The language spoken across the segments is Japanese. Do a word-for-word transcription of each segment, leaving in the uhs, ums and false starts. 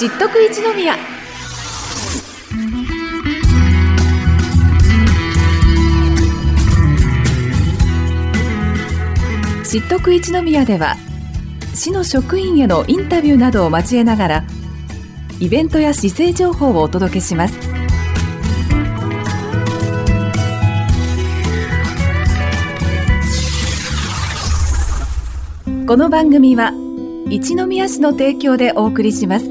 知っとく一宮。知っとく一宮では、市の職員へのインタビューなどを交えながら、イベントや市政情報をお届けします。この番組は一宮市の提供でお送りします。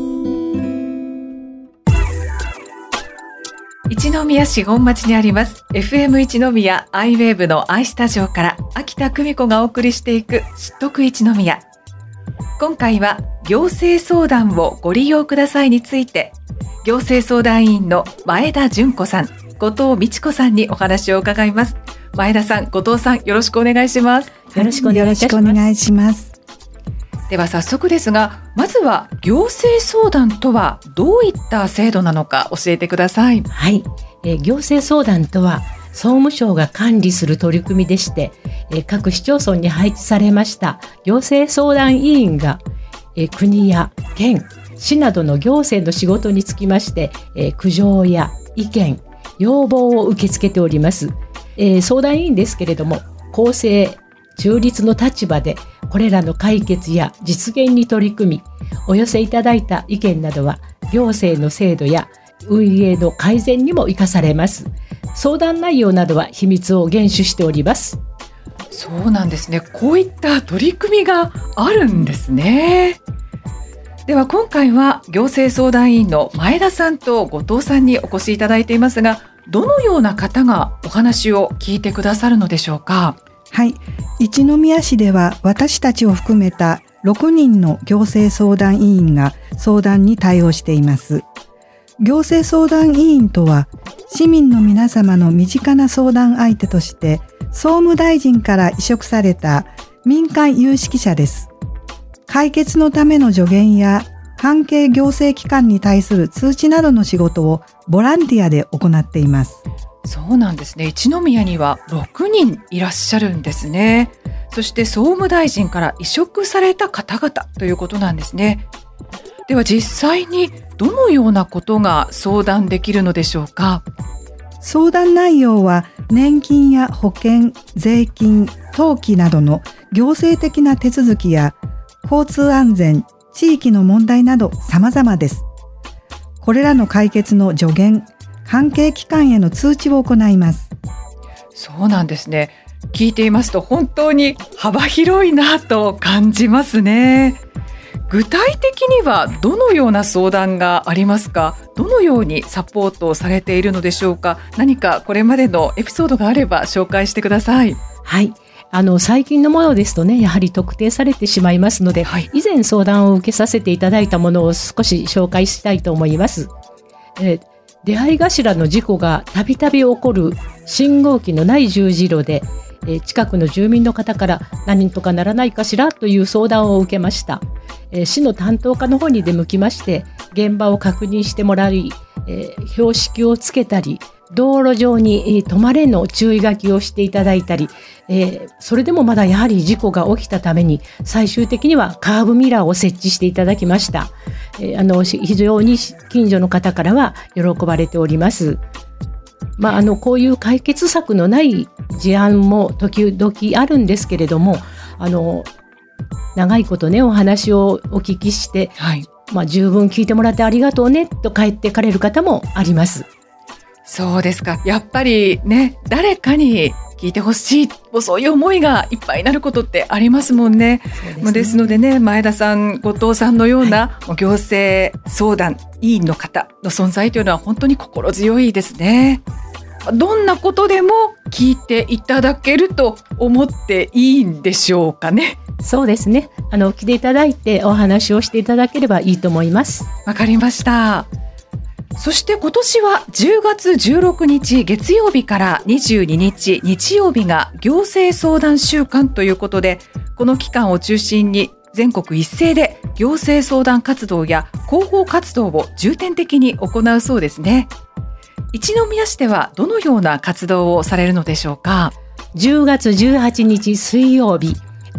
一宮市本町にあります エフエム 一宮アイウェーブの アイスタジオから秋田久美子がお送りしていく知っとく一宮。今回は行政相談をご利用くださいについて、行政相談委員の前田純子さん、後藤美智子さんにお話を伺います。前田さん、後藤さん、よろしくお願いします。 よろしくお願いいたします。よろしくお願いします。 では早速ですが、まずは行政相談とはどういった制度なのか教えてください。 はい、えー、行政相談とは総務省が管理する取り組みでして、えー、各市町村に配置されました行政相談委員が、えー、国や県、市などの行政の仕事につきまして、えー、苦情や意見、要望を受け付けております。えー、相談委員ですけれども、公正中立の立場でこれらの解決や実現に取り組み、お寄せいただいた意見などは行政の制度や運営の改善にも生かされます。相談内容などは秘密を厳守しております。 そうなんですね。こういった取り組みがあるんですね。では今回は行政相談委員の前田さんと後藤さんにお越しいただいていますが、どのような方がお話を聞いてくださるのでしょうか。 はい、一宮市では私たちを含めたろくにんの行政相談委員が相談に対応しています。行政相談委員とは、市民の皆様の身近な相談相手として総務大臣から委嘱された民間有識者です。解決のための助言や関係行政機関に対する通知などの仕事をボランティアで行っています。 そうなんですね。一宮にはろくにんいらっしゃるんですね。そして総務大臣から委嘱された方々ということなんですね。では実際にどのようなことが相談できるのでしょうか。 相談内容は年金や保険、税金、登記などの行政的な手続きや交通安全、地域の問題など様々です。これらの解決の助言、関係機関への通知を行います。 そうなんですね。聞いていますと本当に幅広いなと感じますね。具体的にはどのような相談がありますか。どのようにサポートをされているのでしょうか。何かこれまでのエピソードがあれば紹介してください。 はい、あの最近のものですとね、やはり特定されてしまいますので、はい、以前相談を受けさせていただいたものを少し紹介したいと思います。えー出会い頭の事故がたびたび起こる信号機のない十字路で、えー、近くの住民の方から何とかならないかしらという相談を受けました。えー、市の担当課の方に出向きまして現場を確認してもらい、えー、標識をつけたり道路上に、えー、止まれの注意書きをしていただいたり、えー、それでもまだやはり事故が起きたために最終的にはカーブミラーを設置していただきました。えー、あの非常に近所の方からは喜ばれております。まあ、あのこういう解決策のない事案も時々あるんですけれども、あの長いことねお話をお聞きして、はいまあ、十分聞いてもらってありがとうねと帰ってかれる方もあります。 そうですか。やっぱりね、誰かに聞いてほしい、そういう思いがいっぱいになることってありますもんね。そうですね。ですのでね、前田さん、後藤さんのような、はい、行政相談委員の方の存在というのは本当に心強いですね。どんなことでも聞いていただけると思っていいんでしょうかね。 そうですね。あの来ていただいてお話をしていただければいいと思います。 わかりました。そして今年はじゅうがつじゅうろくにち月曜日からにじゅうににち日曜日が行政相談週間ということで、この期間を中心に全国一斉で行政相談活動や広報活動を重点的に行うそうですね。一宮市ではどのような活動をされるのでしょうか。 じゅうがつじゅうはちにち水曜日、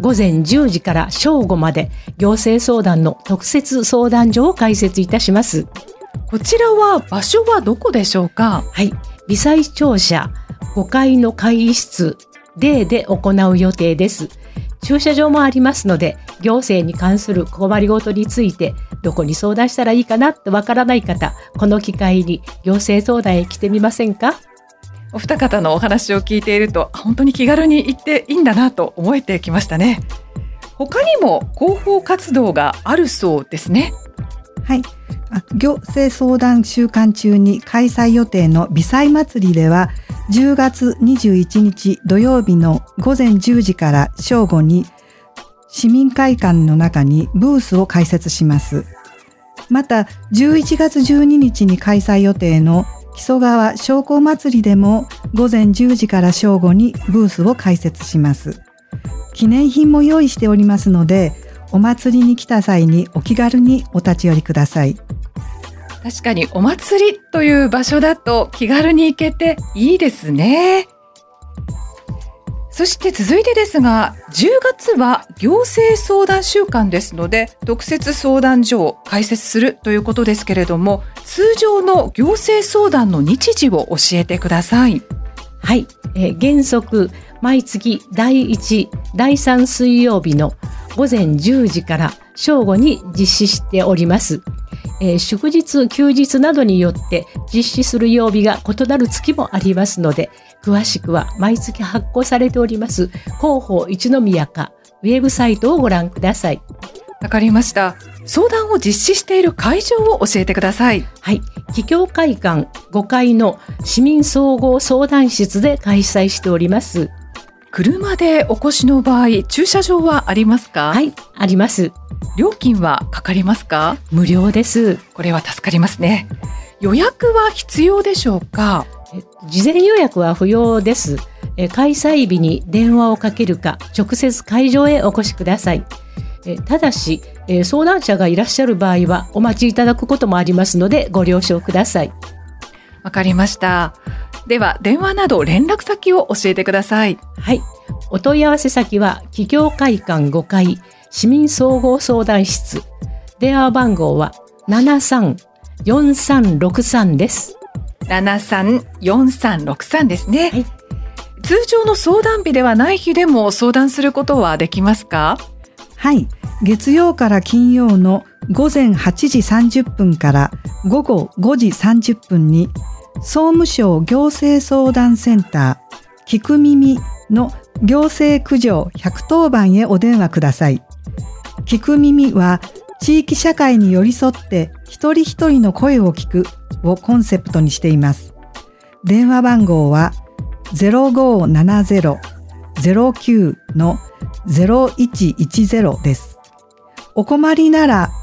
午前じゅうじから正午まで行政相談の特設相談所を開設いたします。 こちらは場所はどこでしょうか？ はい、微細庁舎ごかいの会議室 デー で行う予定です。駐車場もありますので、行政に関する困りごとについてどこに相談したらいいかなってわからない方、この機会に行政相談へ来てみませんか？ お二方のお話を聞いていると、本当に気軽に行っていいんだなと思えてきましたね。他にも広報活動があるそうですね。 はい、行政相談週間中に開催予定の微細祭りでは、じゅうがつにじゅういちにち土曜日のごぜんじゅうじから正午に市民会館の中にブースを開設します。またじゅういちがつじゅうににちに開催予定の木曽川商工祭りでもごぜんじゅうじから正午にブースを開設します。記念品も用意しておりますので、お祭りに来た際にお気軽にお立ち寄りください。 確かにお祭りという場所だと気軽に行けていいですね。そして続いてですが、じゅうがつは行政相談週間ですので、特設相談所を開設するということですけれども、通常の行政相談の日時を教えてください。 はい、えー、原則毎月だいいち、だいさん水曜日のごぜんじゅうじから正午に実施しております。えー、祝日、休日などによって実施する曜日が異なる月もありますので、詳しくは毎月発行されております広報一宮課ウェブサイトをご覧ください。 わかりました。相談を実施している会場を教えてください。 はい、桔梗会館ごかいの市民総合相談室で開催しております。 車でお越しの場合、駐車場はありますか？ はい、あります。 料金はかかりますか？ 無料です。 これは助かりますね。予約は必要でしょうか？ 事前予約は不要です。開催日に電話をかけるか、直接会場へお越しください。ただし、相談者がいらっしゃる場合はお待ちいただくこともありますので、ご了承ください。 わかりました。では、電話など連絡先を教えてください。 はい。お問い合わせ先は、桔梗会館ごかい市民総合相談室。電話番号はななさんよんさんろくさんです。 ななさんよんさんろくさんですね。 はい、 通常の相談日ではない日でも相談することはできますか？ はい、月曜から金曜のごぜんはちじさんじゅっぷんからごごごじさんじゅっぷんに総務省行政相談センター聞く耳の行政苦情ひゃくとおばんへお電話ください。聞く耳は地域社会に寄り添って一人一人の声を聞くをコンセプトにしています。電話番号は ゼロごななゼロ ゼロきゅう のゼロいちいちゼロです。お困りなら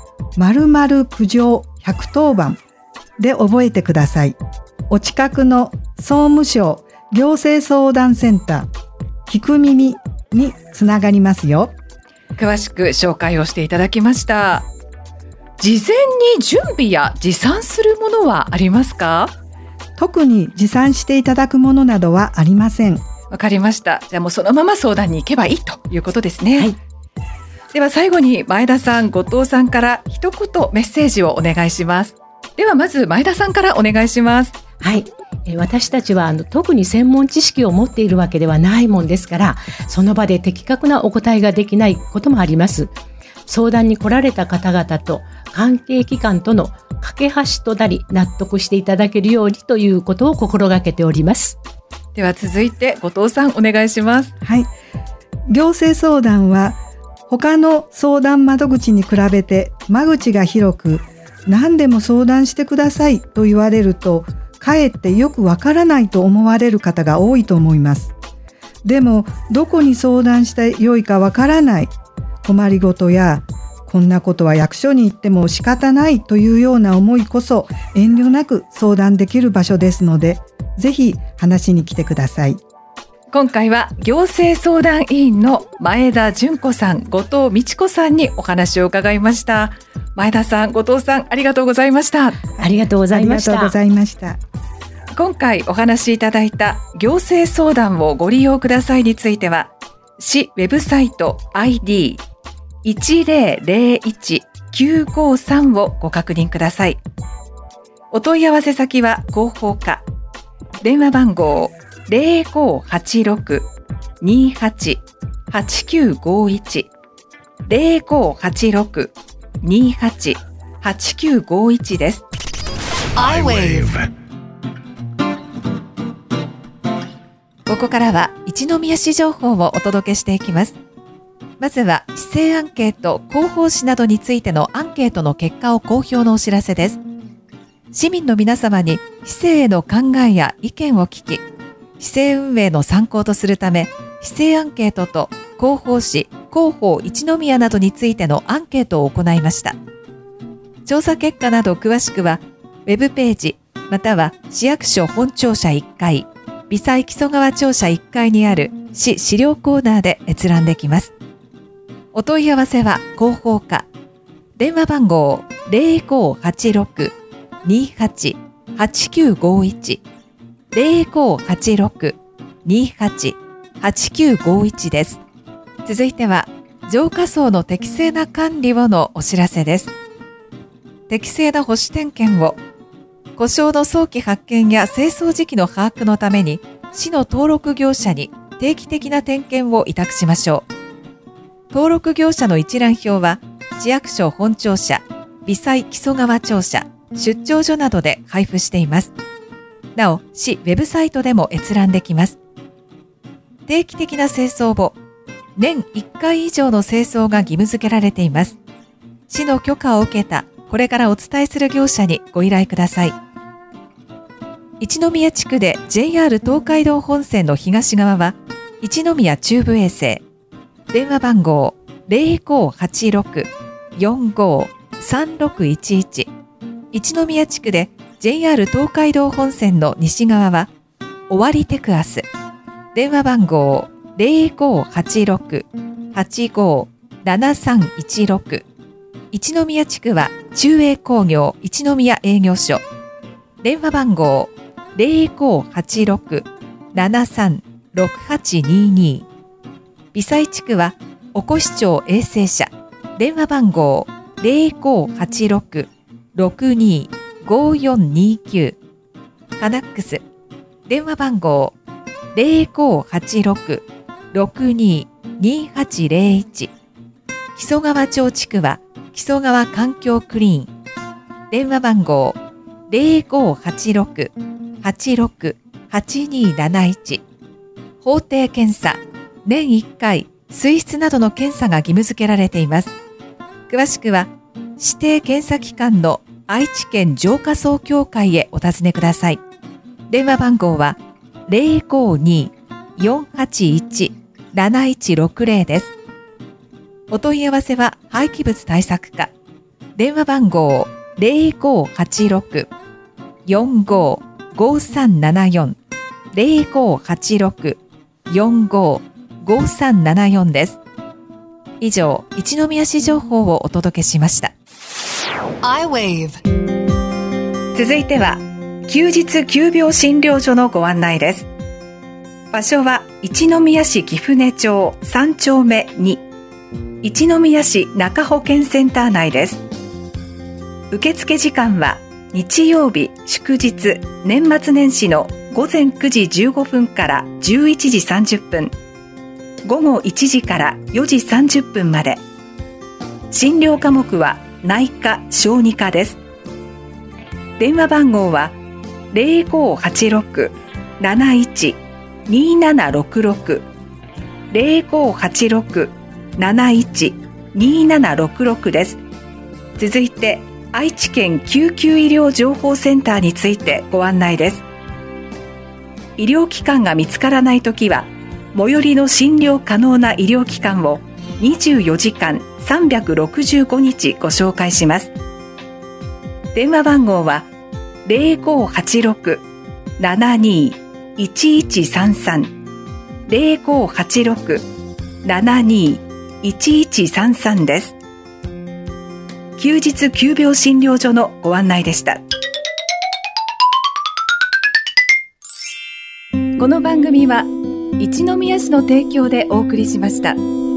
〇〇苦情ひゃくとおばんで覚えてください。お近くの総務省行政相談センター聞く耳につながりますよ。 詳しく紹介をしていただきました。事前に準備や持参するものはありますか？ 特に持参していただくものなどはありません。 わかりました。じゃあもうそのまま相談に行けばいいということですね。 はい、 では最後に前田さん、後藤さんから一言メッセージをお願いします。ではまず前田さんからお願いします。 はい、え私たちはあの特に専門知識を持っているわけではないもんですから、その場で的確なお答えができないこともあります。相談に来られた方々と関係機関との架け橋となり納得していただけるようにということを心がけております。 では続いて後藤さんお願いします。 はい、行政相談は他の相談窓口に比べて間口が広く、何でも相談してくださいと言われるとかえってよくわからないと思われる方が多いと思います。でもどこに相談してよいかわからない、困りごとやこんなことは役所に行っても仕方ないというような思いこそ遠慮なく相談できる場所ですので、ぜひ話に来てください。 今回は行政相談委員の前田純子さん、後藤美智子さんにお話を伺いました。前田さん、後藤さん、ありがとうございました。 ありがとうございました。 ありがとうございました。 今回お話しいただいた行政相談をご利用くださいについては、 市ウェブサイト アイディーいちぜろぜろいちきゅうごさん をご確認ください。お問い合わせ先は広報課。電話番号 ゼロごはちろく にはち はちきゅうごいち ゼロごはちろく にはち はちきゅうごいち です。 アイウェーブ。 ここからは一宮市情報をお届けしていきます。まずは市政アンケート、広報誌などについてのアンケートの結果を公表のお知らせです。市民の皆様に市政への考えや意見を聞き、市政運営の参考とするため、市政アンケートと広報誌、広報一宮などについてのアンケートを行いました。調査結果など詳しくは、ウェブページ、または市役所本庁舎いっかい、微細木曽川庁舎いっかいにある市資料コーナーで閲覧できます。お問い合わせは広報課。電話番号 ゼロごはちろく にはち はちきゅうごいち ゼロごはちろく にはち はちきゅうごいち です。続いては浄化槽の適正な管理をのお知らせです。適正な保守点検を、故障の早期発見や清掃時期の把握のために市の登録業者に定期的な点検を委託しましょう。登録業者の一覧表は市役所本庁舎、微細木曽川庁舎、出張所などで配布しています。なお、市ウェブサイトでも閲覧できます。定期的な清掃を、年いっかい以上の清掃が義務付けられています。市の許可を受けたこれからお伝えする業者にご依頼ください。一宮地区で ジェイアール 東海道本線の東側は一宮中部衛生。電話番号 ゼロごはちろく よんごさんろくいちいち。一宮地区で ジェイアール 東海道本線の西側は尾張テクアス。電話番号 ゼロごはちろく はちごななさんいちろく。一宮地区は中英工業一宮営業所。電話番号 ゼロごはちろく ななさんろくはちにに。微細地区はおこし町衛生社。電話番号 ゼロごはちろく ろくにごよんにきゅう。カナックス。電話番号 ゼロごはちろく ろくににはちゼロいち。木曽川町地区は木曽川環境クリーン。電話番号 ゼロごはちろく はちろく はちになないち。法定検査。年いっかい水質などの検査が義務付けられています。詳しくは指定検査機関の愛知県浄化槽協会へお尋ねください。電話番号は ゼロごに よんはちいち なないちろくゼロ です。お問い合わせは廃棄物対策課。電話番号 ゼロごはちろく よんご ごさんななよん ゼロごはちろく よんご ごさんななよん です。以上、一宮市情報をお届けしました。 アイウェーブ。 続いては休日急病診療所のご案内です。場所は一宮市貴船町さんちょうめに、一宮市中保健センター内です。受付時間は日曜日、祝日、年末年始のごぜんくじじゅうごふんからじゅういちじさんじゅっぷん、ごごいちじからよじさんじゅっぷんまで。診療科目は内科・小児科です。電話番号はゼロごはちろく なないち にななろくろく ゼロごはちろく なないち にななろくろく です。続いて愛知県救急医療情報センターについてご案内です。医療機関が見つからないときは最寄りの診療可能な医療機関をにじゅうよじかんさんびゃくろくじゅうごにちご紹介します。電話番号はゼロごはちろく ななにいちいちさんさん ゼロごはちろく ななにいちいちさんさん です。休日急病診療所のご案内でした。この番組は一宮市の提供でお送りしました。